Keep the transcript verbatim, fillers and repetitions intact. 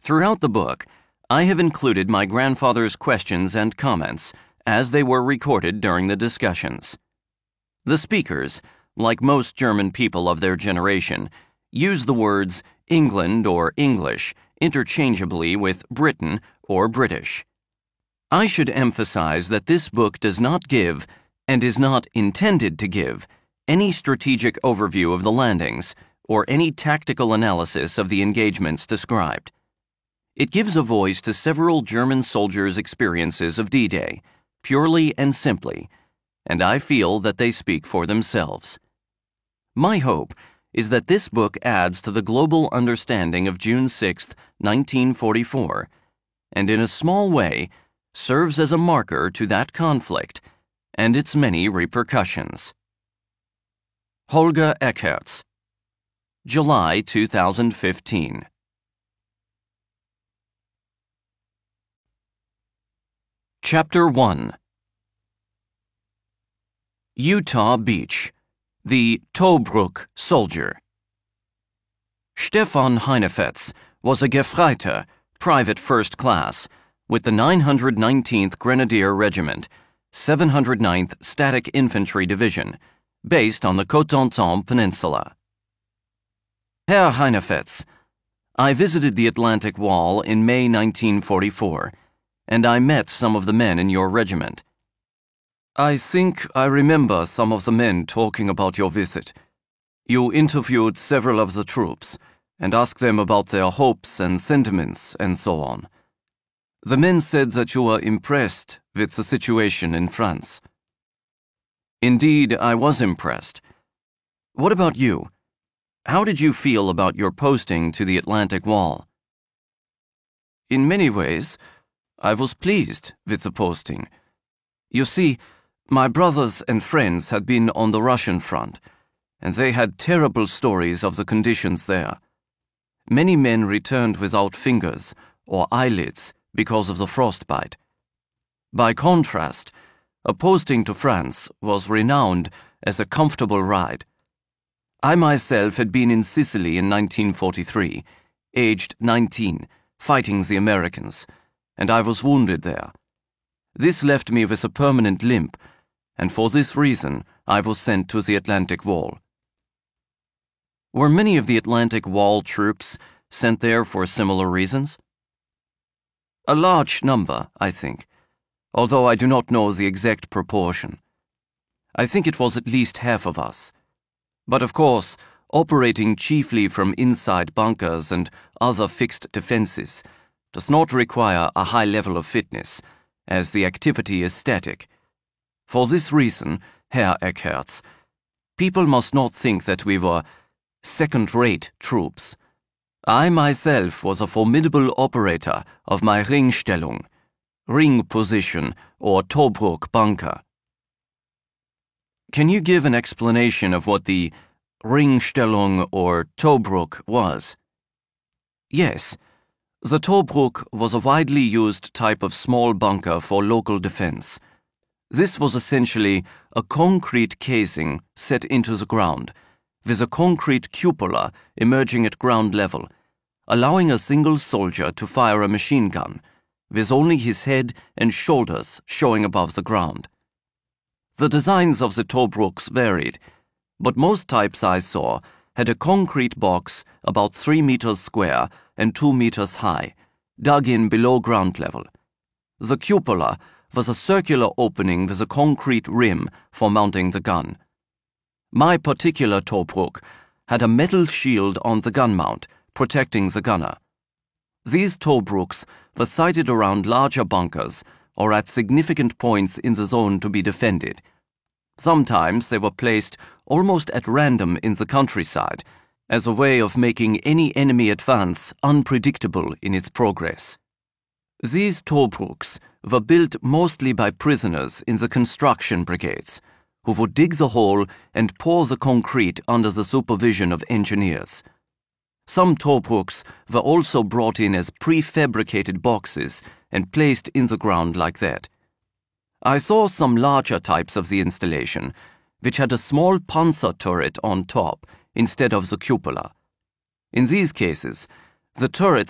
Throughout the book, I have included my grandfather's questions and comments as they were recorded during the discussions. The speakers, like most German people of their generation, use the words England or English interchangeably with Britain or British. I should emphasize that this book does not give, and is not intended to give, any strategic overview of the landings or any tactical analysis of the engagements described. It gives a voice to several German soldiers' experiences of D-Day, purely and simply, and I feel that they speak for themselves. My hope is that this book adds to the global understanding of June sixth, nineteen forty-four, and in a small way serves as a marker to that conflict and its many repercussions. Holger Eckertz, July two thousand fifteen. Chapter one. Utah Beach, the Tobruk soldier. Stefan Heinefetz was a Gefreiter, private first class, with the nine hundred nineteenth Grenadier Regiment, seven hundred ninth Static Infantry Division, based on the Cotentin Peninsula. Herr Heinefetz, I visited the Atlantic Wall in May nineteen forty-four, and I met some of the men in your regiment. I think I remember some of the men talking about your visit. You interviewed several of the troops and asked them about their hopes and sentiments and so on. The men said that you were impressed with the situation in France. Indeed, I was impressed. What about you? How did you feel about your posting to the Atlantic Wall? In many ways, I was pleased with the posting. You see, my brothers and friends had been on the Russian front, and they had terrible stories of the conditions there. Many men returned without fingers or eyelids because of the frostbite. By contrast, a posting to France was renowned as a comfortable ride. I myself had been in Sicily in nineteen forty-three, aged nineteen, fighting the Americans, and I was wounded there. This left me with a permanent limp, and for this reason I was sent to the Atlantic Wall. Were many of the Atlantic Wall troops sent there for similar reasons? A large number, I think, although I do not know the exact proportion. I think it was at least half of us. But of course, operating chiefly from inside bunkers and other fixed defenses does not require a high level of fitness, as the activity is static. For this reason, Herr Eckertz, people must not think that we were second-rate troops. I myself was a formidable operator of my Ringstellung, ring position, or Tobruk bunker. Can you give an explanation of what the Ringstellung or Tobruk was? Yes. The Tobruk was a widely used type of small bunker for local defense. This was essentially a concrete casing set into the ground, with a concrete cupola emerging at ground level, allowing a single soldier to fire a machine gun, with only his head and shoulders showing above the ground. The designs of the Tobruks varied, but most types I saw had a concrete box about three meters square and two meters high, dug in below ground level. The cupola was a circular opening with a concrete rim for mounting the gun. My particular Tobruk had a metal shield on the gun mount, protecting the gunner. These Tobruks were sited around larger bunkers or at significant points in the zone to be defended. Sometimes they were placed almost at random in the countryside, as a way of making any enemy advance unpredictable in its progress. These Tobruks were built mostly by prisoners in the construction brigades, who would dig the hole and pour the concrete under the supervision of engineers. Some Tobruks were also brought in as prefabricated boxes and placed in the ground like that. I saw some larger types of the installation, which had a small Panzer turret on top instead of the cupola. In these cases, the turret